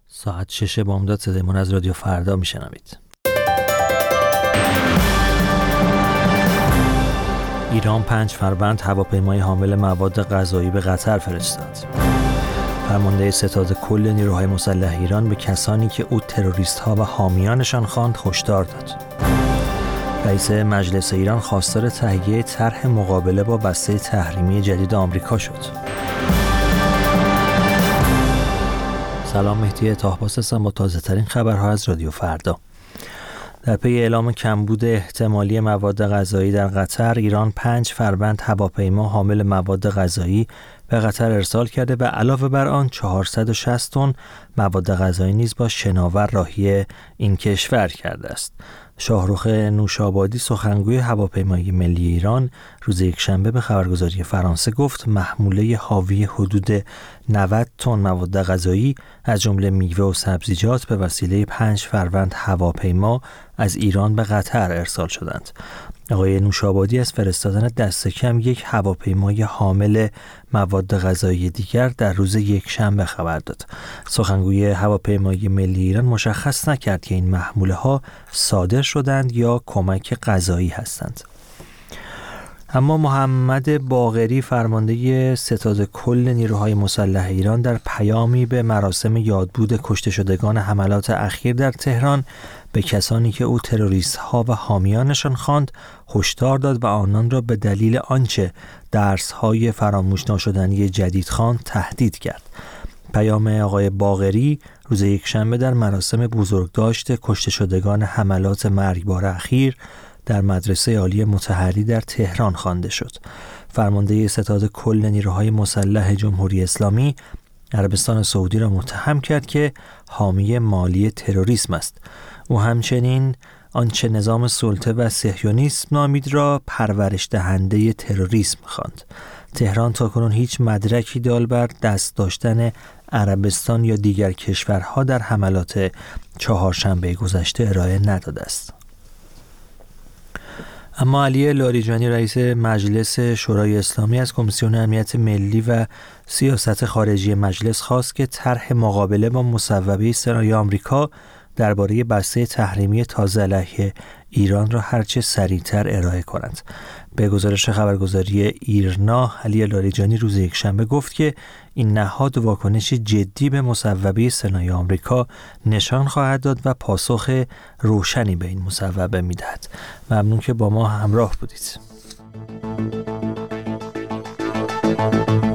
ساعت 6 بامداد صدایمون از رادیو فردا میشنوید. ایران 5 فروند هواپیمای حامل مواد غذایی به قطر فرستاد. فرمانده ستاد کل نیروهای مسلح ایران به کسانی که او تروریست‌ها و حامیانشان خواند هشدار داد. رئیس مجلس ایران خواستار تهیه طرح مقابله با بسته تحریمی جدید آمریکا شد. سلام، مهدی طاهباس هستم با تازه ترین خبرها از رادیو فردا. در پی اعلام کمبود احتمالی مواد غذایی در قطر، ایران 5 فروند هواپیما حامل مواد غذایی به قطر ارسال کرده و علاوه بر آن 460 تن مواد غذایی نیز با شناور راهی این کشور کرده است. شاهرخ نوشابادی سخنگوی هواپیمای ملی ایران روز یکشنبه به خبرگزاری فرانسه گفت محموله حاوی حدود 90 تن مواد غذایی از جمله میوه و سبزیجات به وسیله 5 فروند هواپیما از ایران به قطر ارسال شدند. آقای نوشابادی از فرستادن دست کم یک هواپیمای حامل مواد غذایی دیگر در روز یکشنبه خبر داد. سخنگوی هواپیمای ملی ایران مشخص نکرد که این محموله ها صادر شدند یا کمک غذایی هستند. اما محمد باقری فرمانده ستاد کل نیروهای مسلح ایران در پیامی به مراسم یادبود کشته شدگان حملات اخیر در تهران به کسانی که او تروریست‌ها و حامیانشان خواند هشدار داد و آنان را به دلیل آنچه درس‌های فراموش ناشدنی جدید خواند تهدید کرد. پیام آقای باقری روز یکشنبه در مراسم بزرگداشت کشته شدگان حملات مرگبار اخیر در مدرسه عالی مطهری در تهران خوانده شد. فرمانده ستاد کل نیروهای مسلح جمهوری اسلامی عربستان سعودی را متهم کرد که حامی مالی تروریسم است. او همچنین آنچه نظام سلطه و صهیونیسم نامید را پرورش دهنده تروریسم خواند. تهران تاکنون هیچ مدرکی دال بر دست داشتن عربستان یا دیگر کشورها در حملات چهارشنبه گذشته ارائه نداده است. اما علی لاریجانی رئیس مجلس شورای اسلامی از کمیسیون امنیت ملی و سیاست خارجی مجلس خواست که طرح مقابله با مصوبه سنای آمریکا درباره بسته تحریمی تازه علیه ایران را هرچه سریعتر ارائه کنند. به گزارش خبرگزاری ایرنا، علی لاریجانی روز یکشنبه گفت که این نهاد واکنشی جدی به مصوبه سنای آمریکا نشان خواهد داد و پاسخ روشنی به این مصوبه میدهد. ممنون که با ما همراه بودید.